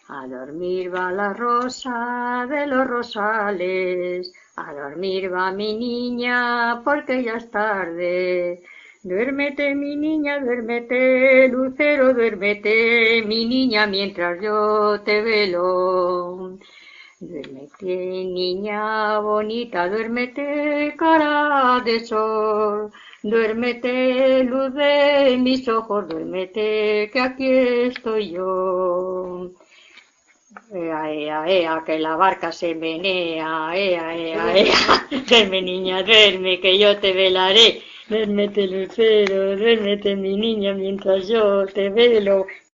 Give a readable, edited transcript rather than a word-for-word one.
A dormir va la rosa de los rosales, a dormir va mi niña porque ya es tarde. Duérmete, mi niña, duérmete, lucero, duérmete, mi niña, mientras yo te velo. Duérmete, niña bonita, duérmete, cara de sol. Duérmete, luz de mis ojos, duérmete, que aquí estoy yo. Ea, ea, ea, que la barca se menea, ea, ea, ea. Duerme, niña, duerme, que yo te velaré. Duérmete, lucero, duérmete, mi niña, mientras yo te velo.